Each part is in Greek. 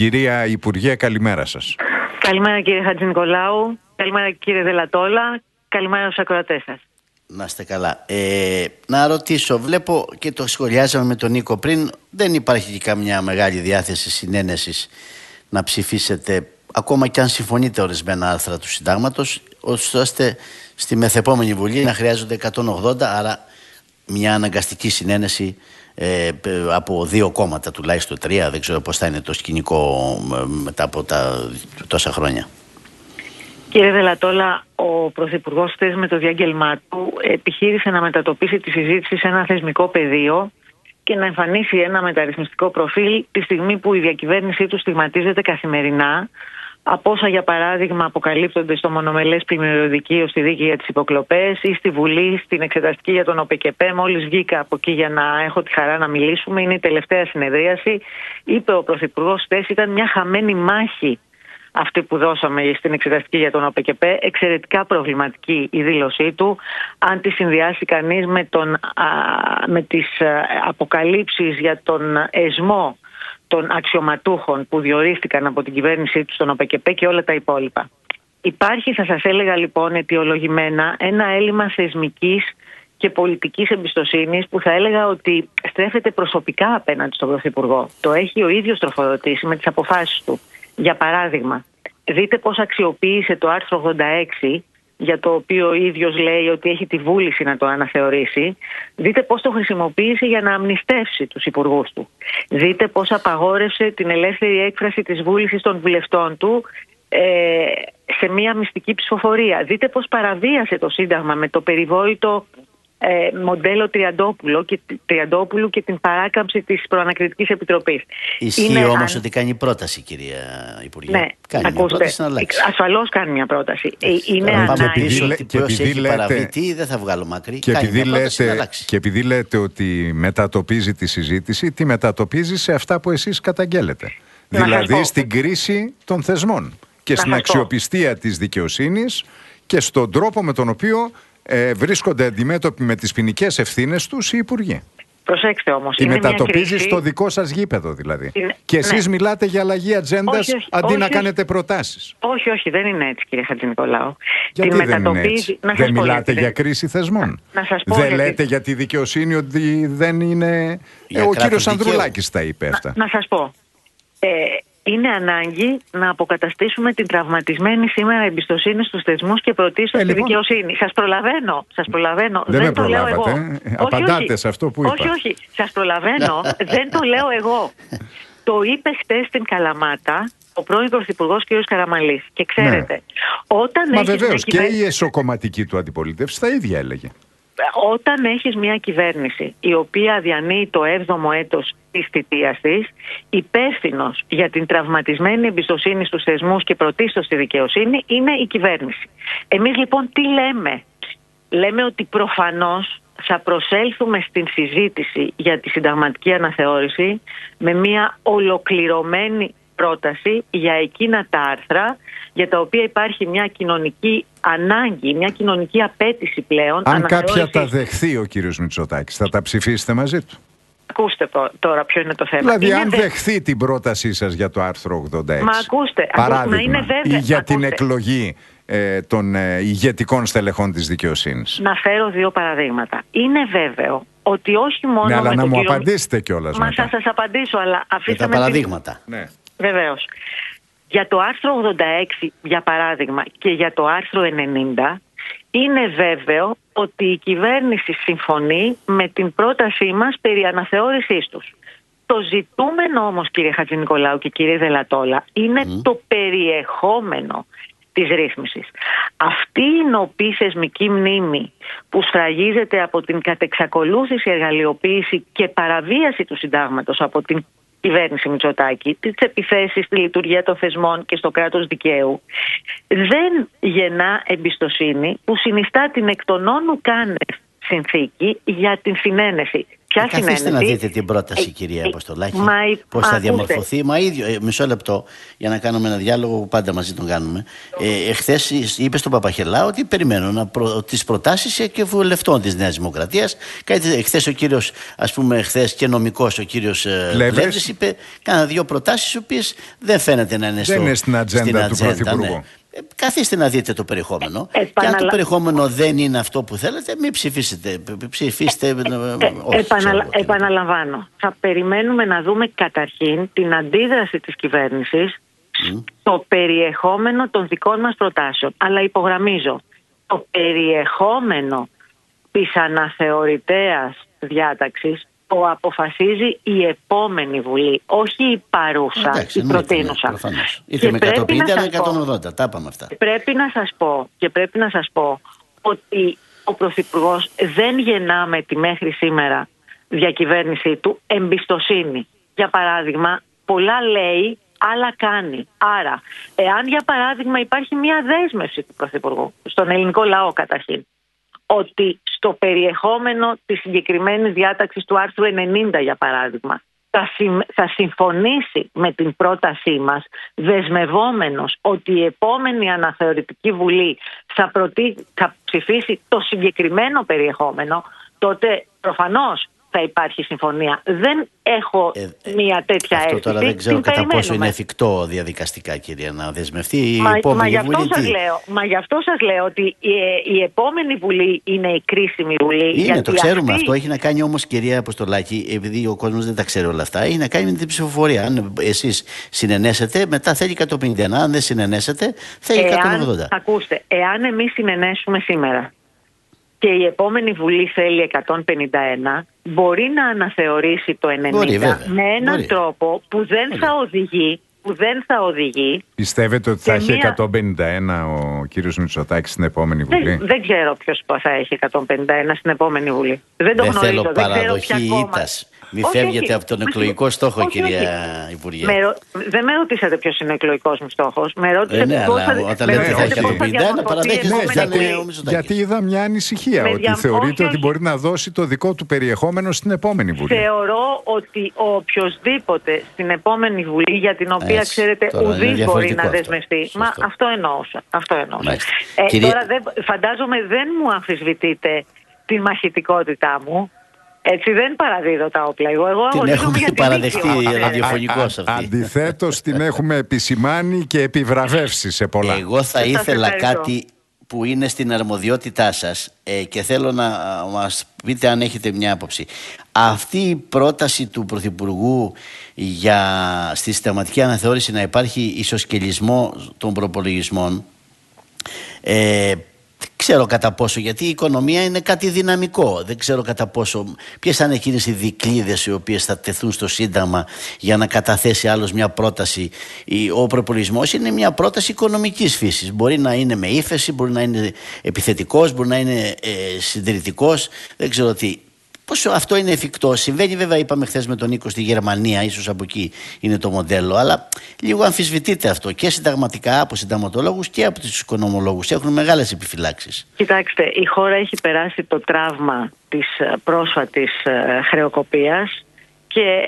Κυρία Υπουργέ, καλημέρα σας. Καλημέρα κύριε Χατζηνικολάου, καλημέρα κύριε Δελατόλα, καλημέρα στους ακροατές σας. Να είστε καλά. Να ρωτήσω, βλέπω και το σχολιάζαμε με τον Νίκο πριν, δεν υπάρχει και καμιά μεγάλη διάθεση συνένεσης να ψηφίσετε, ακόμα και αν συμφωνείτε ορισμένα άρθρα του συντάγματος, ώστε στη μεθεπόμενη Βουλή να χρειάζονται 180, άρα μια αναγκαστική συνένεση από 2 κόμματα, τουλάχιστον 3, δεν ξέρω πώς θα είναι το σκηνικό μετά από τα τόσα χρόνια. Κύριε Δελατόλα, ο Πρωθυπουργός χθες με το διάγγελμά του επιχείρησε να μετατοπίσει τη συζήτηση σε ένα θεσμικό πεδίο και να εμφανίσει ένα μεταρρυθμιστικό προφίλ τη στιγμή που η διακυβέρνησή του στιγματίζεται καθημερινά από όσα για παράδειγμα αποκαλύπτονται στο μονομελές πλημμυριωδικείο στη δίκη για τις υποκλοπές ή στη Βουλή στην εξεταστική για τον ΟΠΕΚΕΠΕ. Μόλις βγήκα από εκεί για να έχω τη χαρά να μιλήσουμε, είναι η τελευταία συνεδρίαση. Είπε ο Πρωθυπουργός χθες, ήταν μια χαμένη μάχη αυτή που δώσαμε στην εξεταστική για τον ΟΠΕΚΕΠΕ, εξαιρετικά προβληματική η δήλωσή του. Αν τη συνδυάσει κανείς με τις αποκαλύψεις για τον εσμό των αξιωματούχων που διορίστηκαν από την κυβέρνησή του στον ΟΠΕΚΕΠΕ και όλα τα υπόλοιπα. Υπάρχει, θα σας έλεγα λοιπόν αιτιολογημένα, ένα έλλειμμα θεσμικής και πολιτικής εμπιστοσύνης που θα έλεγα ότι στρέφεται προσωπικά απέναντι στον Πρωθυπουργό. Το έχει ο ίδιος τροφοδοτήσει με τις αποφάσεις του. Για παράδειγμα, δείτε πώς αξιοποίησε το άρθρο 86, για το οποίο ο ίδιος λέει ότι έχει τη βούληση να το αναθεωρήσει. Δείτε πώς το χρησιμοποίησε για να αμνηστεύσει τους υπουργούς του. Δείτε πώς απαγόρευσε την ελεύθερη έκφραση της βούλησης των βουλευτών του σε μια μυστική ψηφοφορία. Δείτε πώς παραβίασε το Σύνταγμα με το περιβόητο μοντέλο Τριαντόπουλου και την παράκαμψη της Προανακριτικής Επιτροπής. Ισχύει όμως ότι κάνει πρόταση, κυρία Υπουργέ. Ναι, κάνει ακούστε, μια πρόταση να αλλάξει. Ασφαλώς κάνει μια πρόταση. Είναι ανάγκη. Και επειδή παραβητή, δεν θα βγάλω μακρύ. Και επειδή λέτε ότι μετατοπίζει τη συζήτηση, τη μετατοπίζει σε αυτά που εσείς καταγγέλλετε. Δηλαδή στην κρίση των θεσμών και στην αξιοπιστία της δικαιοσύνης και στον τρόπο με τον οποίο βρίσκονται αντιμέτωποι με τις ποινικές ευθύνες τους οι υπουργοί. Προσέξτε όμως. Τη μετατοπίζει στο δικό σας γήπεδο δηλαδή. Και εσείς μιλάτε για αλλαγή ατζέντας αντί να κάνετε προτάσεις. Όχι, δεν είναι έτσι κύριε Χατζηνικολάου. Γιατί δεν είναι έτσι? Δεν μιλάτε για κρίση θεσμών. Δεν λέτε για τη δικαιοσύνη ότι δεν είναι... Ο κύριος Ανδρουλάκης τα είπε αυτά. Να σας πω. Είναι ανάγκη να αποκαταστήσουμε την τραυματισμένη σήμερα εμπιστοσύνη στους θεσμούς και πρωτίστως στη δικαιοσύνη. Σας προλαβαίνω. Δεν με προλάβατε. Απαντάτε σε αυτό που είπα. Όχι. Σας προλαβαίνω. Δεν το λέω εγώ. Το είπε χτες στην Καλαμάτα ο πρώην Πρωθυπουργός κ. Καραμανλής. Και ξέρετε, όταν Μα βεβαίως και η εσωκομματική του αντιπολίτευση τα ίδια έλεγε. Όταν έχεις μια κυβέρνηση η οποία διανύει το 7ο έτος της θητείας της, υπεύθυνος για την τραυματισμένη εμπιστοσύνη στους θεσμούς και πρωτίστως στη δικαιοσύνη είναι η κυβέρνηση. Εμείς λοιπόν τι λέμε? Λέμε ότι προφανώς θα προσέλθουμε στην συζήτηση για τη συνταγματική αναθεώρηση με μια ολοκληρωμένη πρόταση για εκείνα τα άρθρα για τα οποία υπάρχει μια κοινωνική ανάγκη, μια κοινωνική απέτηση πλέον. Αν κάποια τα δεχθεί ο κύριος Μητσοτάκης, θα τα ψηφίσετε μαζί του? Ακούστε τώρα ποιο είναι το θέμα. Δηλαδή αν δεχθεί την πρότασή σας για το άρθρο 86, μα ακούστε, παράδειγμα, είναι βέβαια, ή για την εκλογή των ηγετικών στελεχών της δικαιοσύνης. Να φέρω 2 παραδείγματα. Είναι βέβαιο ότι όχι μόνο... Ναι, αλλά με να τον μου κύριο... απαντήσετε κιόλας μετά. Μα θα σας απαντήσω, αλλά αφήστε με τα παραδείγματα. Ναι. Βεβαίως. Για το άρθρο 86, για παράδειγμα, και για το άρθρο 90, είναι βέβαιο ότι η κυβέρνηση συμφωνεί με την πρότασή μας περί αναθεώρησής τους. Το ζητούμενο όμως, κύριε Χατζηνικολάου και κύριε Δελατόλα, είναι το περιεχόμενο της ρύθμισης. Αυτή η νοπή θεσμική μνήμη που σφραγίζεται από την κατεξακολούθηση εργαλειοποίηση και παραβίαση του συντάγματος από την κυβέρνηση Μητσοτάκη, τις επιθέσεις στη λειτουργία των θεσμών και στο κράτος δικαίου, δεν γεννά εμπιστοσύνη που συνιστά την εκ των όνου κάνευ συνθήκη για την συνένεση. Ποια καθίστε να δείτε την πρόταση, κυρία Αποστολάκη, πώς θα διαμορφωθεί. Μα ίδιο, μισό λεπτό, για να κάνουμε ένα διάλογο που πάντα μαζί τον κάνουμε. Εχθές είπε στον Παπαχελά ότι περιμένω τις προτάσεις και βουλευτών της Νέας Δημοκρατίας. Εχθές ο κύριος, ας πούμε, και νομικός ο κύριος Λέβρης είπε κάνα 2 προτάσεις, οι οποίες δεν φαίνεται να είναι στην ατζέντα του Πρωθυπουργού. Ναι. Καθίστε να δείτε το περιεχόμενο. Και αν το περιεχόμενο δεν είναι αυτό που θέλετε, μην ψηφίσετε. Επαναλαμβάνω. Θα περιμένουμε να δούμε καταρχήν την αντίδραση της κυβέρνησης στο περιεχόμενο των δικών μας προτάσεων. Αλλά υπογραμμίζω, το περιεχόμενο της αναθεωρητέας διάταξης το αποφασίζει η επόμενη Βουλή, όχι η παρούσα, η προτείνουσα. Είτε με 150 είτε με 180, τα είπαμε αυτά. Πρέπει να σας πω ότι ο Πρωθυπουργός δεν γεννά με τη μέχρι σήμερα διακυβέρνησή του εμπιστοσύνη. Για παράδειγμα, πολλά λέει, άλλα κάνει. Άρα, εάν για παράδειγμα υπάρχει μια δέσμευση του Πρωθυπουργού, στον ελληνικό λαό καταρχήν, ότι στο περιεχόμενο της συγκεκριμένης διάταξης του άρθρου 90, για παράδειγμα, θα συμφωνήσει με την πρότασή μας, δεσμευόμενος ότι η επόμενη αναθεωρητική Βουλή θα ψηφίσει το συγκεκριμένο περιεχόμενο, τότε προφανώς θα υπάρχει συμφωνία. Δεν έχω μια τέτοια αίσθηση. Αυτό τώρα δεν ξέρω κατά πόσο είναι εφικτό διαδικαστικά, κυρία, να δεσμευτεί η επόμενη Βουλή. Μα γι' αυτό σας λέω ότι η επόμενη Βουλή είναι η κρίσιμη Βουλή. Είναι, το ξέρουμε αυτό. Έχει να κάνει όμως, κυρία Αποστολάκη, επειδή ο κόσμος δεν τα ξέρει όλα αυτά, έχει να κάνει με την ψηφοφορία. Αν εσείς συνενέσετε, μετά θέλει 151. Αν δεν συνενέσετε, θέλει 180. Ακούστε, εάν εμείς συνενέσουμε σήμερα και η επόμενη Βουλή θέλει 151, μπορεί να αναθεωρήσει το 90 με έναν τρόπο που δεν θα οδηγεί. Πιστεύετε ότι θα έχει 151 ο κύριος Μητσοτάκης στην επόμενη Βουλή? Δεν ξέρω ποιος θα έχει 151 στην επόμενη Βουλή. Δεν το γνωρίζω. Θέλω παραδοχή ήττας. Μην φεύγετε από τον εκλογικό στόχο, κυρία Υπουργέ. Δεν με ρωτήσατε ποιος είναι ο εκλογικός μου στόχος. Με ρώτησατε πώς θα παραδέχεστε. Γιατί είδα μια ανησυχία ότι θεωρείτε ότι μπορεί να δώσει το δικό του περιεχόμενο στην επόμενη Βουλή. Θεωρώ ότι οπιοσδήποτε στην επόμενη Βουλή, για την οποία ξέρετε ουδής μπορεί να δεσμευτεί. Μα αυτό εννοούσα. Τώρα φαντάζομαι δεν μου αμφισβητείτε τη μαχητικότητά μου. Έτσι δεν παραδίδω τα όπλα. Εγώ την έχουμε παραδεχτεί ραδιοφωνικώς αυτή. Αντιθέτως την έχουμε επισημάνει και επιβραβεύσει σε πολλά. Εγώ θα ήθελα κάτι που είναι στην αρμοδιότητά σας και θέλω να μας πείτε αν έχετε μια άποψη. Αυτή η πρόταση του Πρωθυπουργού στη συνταγματική αναθεώρηση να υπάρχει ισοσκελισμό των προπολογισμών, ξέρω κατά πόσο, γιατί η οικονομία είναι κάτι δυναμικό. Δεν ξέρω κατά πόσο, ποιες θα είναι εκείνες οι δικλείδες οι οποίες θα τεθούν στο Σύνταγμα για να καταθέσει άλλος μια πρόταση. Ο προπολογισμός είναι μια πρόταση οικονομικής φύσης. Μπορεί να είναι με ύφεση, μπορεί να είναι επιθετικός, μπορεί να είναι συντηρητικός. Δεν ξέρω τι. Πόσο αυτό είναι εφικτό. Συμβαίνει βέβαια, είπαμε χθες με τον Νίκο, στη Γερμανία, ίσως από εκεί είναι το μοντέλο, αλλά λίγο αμφισβητείται αυτό και συνταγματικά από συνταγματολόγους και από τους οικονομολόγους. Έχουν μεγάλες επιφυλάξεις. Κοιτάξτε, η χώρα έχει περάσει το τραύμα της πρόσφατης χρεοκοπίας και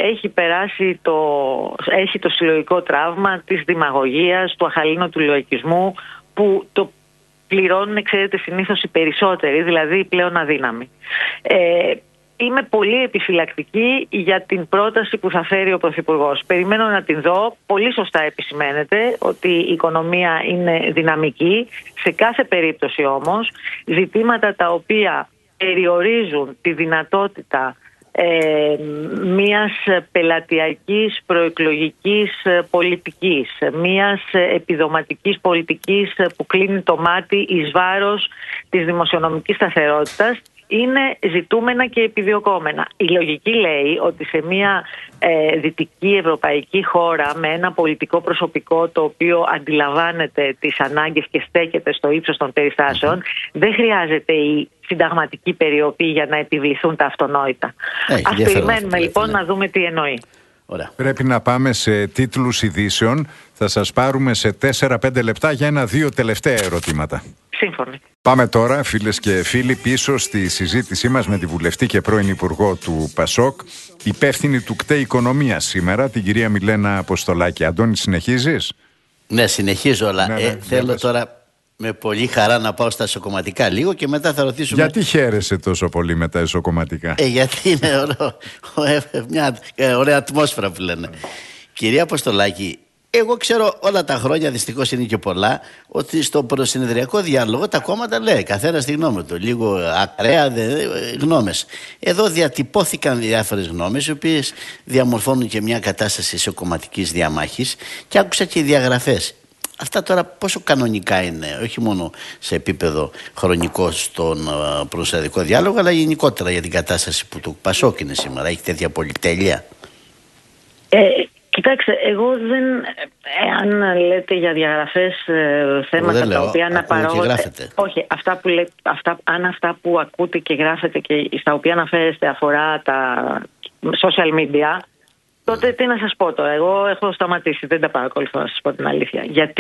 έχει το συλλογικό τραύμα της δημαγωγίας, του αχαλήνωτου λογικισμού, που το πληρώνουν, ξέρετε, συνήθως οι περισσότεροι, δηλαδή πλέον αδύναμοι. Είμαι πολύ επιφυλακτική για την πρόταση που θα φέρει ο Πρωθυπουργός. Περιμένω να την δω. Πολύ σωστά επισημαίνεται ότι η οικονομία είναι δυναμική. Σε κάθε περίπτωση όμως, ζητήματα τα οποία περιορίζουν τη δυνατότητα μιας πελατειακής προεκλογικής πολιτικής, μιας επιδοματικής πολιτικής που κλείνει το μάτι εις βάρος της δημοσιονομικής σταθερότητας, είναι ζητούμενα και επιδιωκόμενα. Η λογική λέει ότι σε μια δυτική ευρωπαϊκή χώρα με ένα πολιτικό προσωπικό το οποίο αντιλαμβάνεται τις ανάγκες και στέκεται στο ύψος των περιστάσεων, δεν χρειάζεται η συνταγματική περιοπή για να επιβληθούν τα αυτονόητα. Ας περιμένουμε λοιπόν να δούμε τι εννοεί. Ωραία. Πρέπει να πάμε σε τίτλους ειδήσεων. Θα σας πάρουμε σε 4-5 λεπτά για 1-2 τελευταία ερωτήματα. Σύμφωνοι. Πάμε τώρα, φίλες και φίλοι, πίσω στη συζήτησή μας με τη βουλευτή και πρώην υπουργό του ΠΑΣΟΚ, υπεύθυνη του ΚΤΕ Οικονομίας σήμερα, την κυρία Μιλένα Αποστολάκη. Αντώνη, συνεχίζεις? Ναι, συνεχίζω, αλλά ναι, θέλω τώρα με πολύ χαρά να πάω στα εσωκομματικά λίγο και μετά θα ρωτήσουμε. Γιατί χαίρεσαι τόσο πολύ με τα εσωκομματικά? Γιατί είναι μια ωραία ατμόσφαιρα που λένε. Κυρία Αποστολάκη, εγώ ξέρω όλα τα χρόνια, δυστυχώς είναι και πολλά, ότι στο προσυνεδριακό διάλογο τα κόμματα λέει καθένας τη γνώμη του. Λίγο ακραία γνώμες. Εδώ διατυπώθηκαν διάφορες γνώμες, οι οποίες διαμορφώνουν και μια κατάσταση εσωκομματικής διαμάχης, και άκουσα και διαγραφές. Αυτά τώρα πόσο κανονικά είναι, όχι μόνο σε επίπεδο χρονικό στον προσυνεδριακό διάλογο, αλλά γενικότερα για την κατάσταση που το ΠΑΣΟΚ είναι σήμερα? Έχει τέτοια πολυτέλεια? Κοιτάξτε, εγώ δεν. Αν λέτε για διαγραφές θέματα τα οποία αναπαράγονται. Όχι, αυτά που ακούτε και γράφετε και στα οποία αναφέρεστε αφορά τα social media, τότε τι να σας πω τώρα? Εγώ έχω σταματήσει, δεν τα παρακολουθώ, να σας πω την αλήθεια.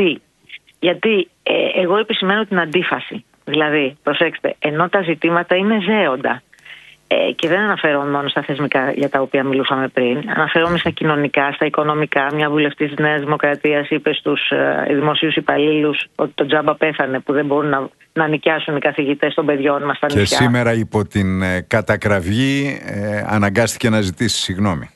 Γιατί εγώ επισημαίνω την αντίφαση. Δηλαδή, προσέξτε, ενώ τα ζητήματα είναι ζέοντα. Και δεν αναφέρομαι μόνο στα θεσμικά για τα οποία μιλούσαμε πριν. Αναφέρομαι στα κοινωνικά, στα οικονομικά. Μια βουλευτής της Νέας Δημοκρατίας είπε στους δημοσίους υπαλλήλους ότι το τζάμπα πέθανε, που δεν μπορούν να νοικιάσουν οι καθηγητές των παιδιών μας στα νησιά. Και σήμερα υπό την κατακραυγή αναγκάστηκε να ζητήσει συγγνώμη.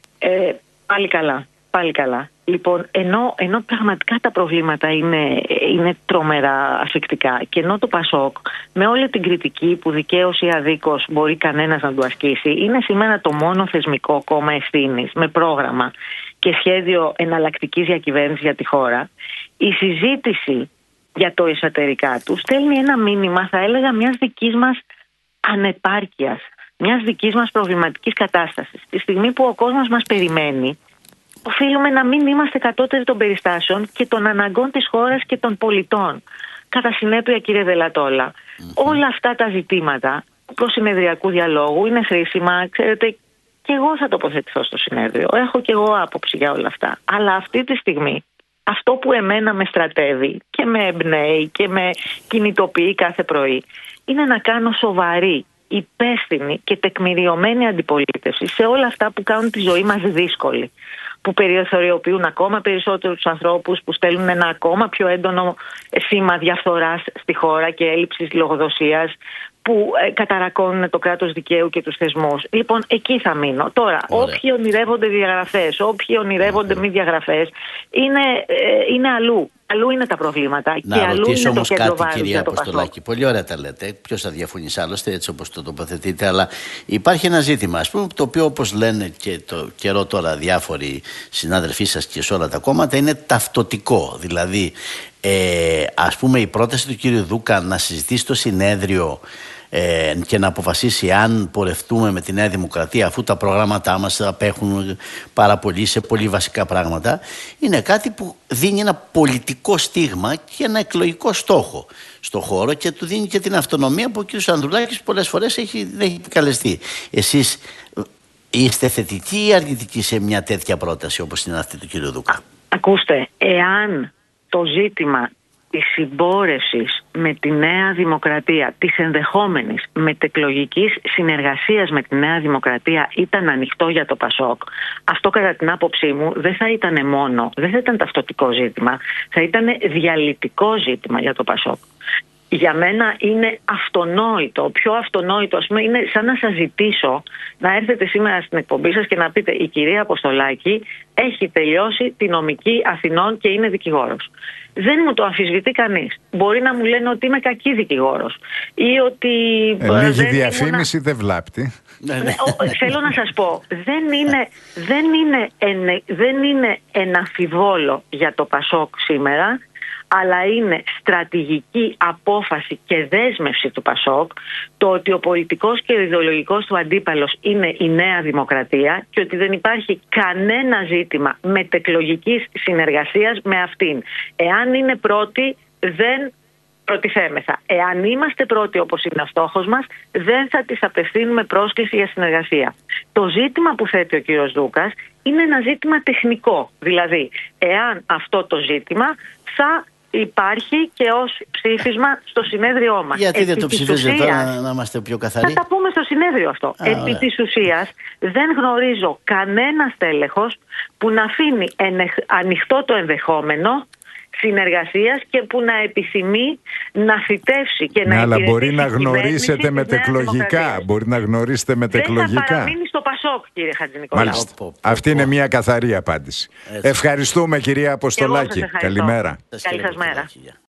Πάλι καλά. Λοιπόν, ενώ πραγματικά τα προβλήματα είναι τρομερά ασφυκτικά, και ενώ το ΠΑΣΟΚ, με όλη την κριτική που δικαίως ή αδίκως μπορεί κανένας να του ασκήσει, είναι σήμερα το μόνο θεσμικό κόμμα ευθύνης με πρόγραμμα και σχέδιο εναλλακτικής διακυβέρνησης για τη χώρα, η συζήτηση για το εσωτερικά του στέλνει ένα μήνυμα, θα έλεγα, μιας δικής μας ανεπάρκειας, μιας δικής μας προβληματικής κατάστασης. Τη στιγμή που ο κόσμος μας περιμένει, οφείλουμε να μην είμαστε κατώτεροι των περιστάσεων και των αναγκών της χώρας και των πολιτών. Κατά συνέπεια, κύριε Δελατόλα, όλα αυτά τα ζητήματα του προσυνεδριακού διαλόγου είναι χρήσιμα. Ξέρετε, και εγώ θα τοποθετηθώ στο συνέδριο. Έχω και εγώ άποψη για όλα αυτά. Αλλά αυτή τη στιγμή, αυτό που εμένα με στρατεύει και με εμπνέει και με κινητοποιεί κάθε πρωί, είναι να κάνω σοβαρή, υπεύθυνη και τεκμηριωμένη αντιπολίτευση σε όλα αυτά που κάνουν τη ζωή μας δύσκολη, που περιθωριοποιούν ακόμα περισσότερο τους ανθρώπους, που στέλνουν ένα ακόμα πιο έντονο σήμα διαφθοράς στη χώρα και έλλειψης λογοδοσίας, που καταρακώνουν το κράτος δικαίου και τους θεσμούς. Λοιπόν, εκεί θα μείνω. Τώρα, όποιοι ονειρεύονται διαγραφές, όποιοι ονειρεύονται μη διαγραφές, είναι αλλού. Αλλού είναι τα προβλήματα. Να και αλλού ρωτήσω είναι όμως το κέντρο κάτι, βάρους, κυρία Αποστολάκη. Πολύ ωραία τα λέτε. Ποιος θα διαφωνήσει άλλωστε, έτσι όπως το τοποθετείτε. Αλλά υπάρχει ένα ζήτημα, ας πούμε, το οποίο, όπως λένε και το καιρό τώρα διάφοροι συνάδελφοί σας και σε όλα τα κόμματα, είναι ταυτοτικό. Δηλαδή, ας πούμε, η πρόταση του κύριου Δούκα να συζητήσει στο συνέδριο και να αποφασίσει αν πορευτούμε με τη Νέα Δημοκρατία, αφού τα προγράμματά μας απέχουν πάρα πολύ σε πολύ βασικά πράγματα, είναι κάτι που δίνει ένα πολιτικό στίγμα και ένα εκλογικό στόχο στο χώρο και του δίνει και την αυτονομία που ο κ. Ανδρουλάκης πολλές φορές δεν έχει επικαλεστεί. Εσείς είστε θετικοί ή αρνητικοί σε μια τέτοια πρόταση όπως είναι αυτή του κ. Δούκα? Ακούστε, εάν το ζήτημα της συμπόρευσης με τη Νέα Δημοκρατία, της ενδεχόμενης μετεκλογικής συνεργασίας με τη Νέα Δημοκρατία ήταν ανοιχτό για το ΠΑΣΟΚ, αυτό κατά την άποψή μου δεν θα ήταν μόνο, δεν θα ήταν ταυτοτικό ζήτημα, θα ήταν διαλυτικό ζήτημα για το ΠΑΣΟΚ. Για μένα είναι αυτονόητο, πιο αυτονόητο, ας πούμε, είναι σαν να σας ζητήσω να έρθετε σήμερα στην εκπομπή σας και να πείτε: η κυρία Αποστολάκη έχει τελειώσει τη νομική Αθηνών και είναι δικηγόρος. Δεν μου το αμφισβητεί κανείς. Μπορεί να μου λένε ότι είμαι κακή δικηγόρος ή ότι... Λίγη διαφήμιση δεν βλάπτει. Θέλω να σας πω, δεν είναι ένα αμφιβόλο για το ΠΑΣΟΚ σήμερα, αλλά είναι στρατηγική απόφαση και δέσμευση του ΠΑΣΟΚ το ότι ο πολιτικός και ο ιδεολογικός του αντίπαλος είναι η Νέα Δημοκρατία και ότι δεν υπάρχει κανένα ζήτημα μετεκλογικής συνεργασίας με αυτήν. Εάν είναι πρώτη, δεν προτιθέμεθα. Εάν είμαστε πρώτοι, όπως είναι ο στόχος μας, δεν θα της απευθύνουμε πρόσκληση για συνεργασία. Το ζήτημα που θέτει ο κ. Δούκας είναι ένα ζήτημα τεχνικό. Δηλαδή, εάν αυτό το ζήτημα θα υπάρχει και ως ψήφισμα στο συνέδριό μας. Γιατί δεν το ψηφίζετε τώρα, να είμαστε πιο καθαροί? Θα τα πούμε στο συνέδριο αυτό. Επί της ουσίας δεν γνωρίζω κανένα στέλεχος που να αφήνει ανοιχτό το ενδεχόμενο συνεργασίας και που να επιθυμεί να θητεύσει και να αλλά υπηρετήσει. μπορεί να γνωρίσετε μετεκλογικά. Μπορεί να γνωρίσετε μετεκλογικά. Δεν θα παραμείνει στο Πασόκ, κύριε Χατζηνικολάου. Μάλιστα. Αυτή είναι μια καθαρή απάντηση. Ευχαριστούμε, κυρία Αποστολάκη. Καλημέρα. Καλή σας μέρα.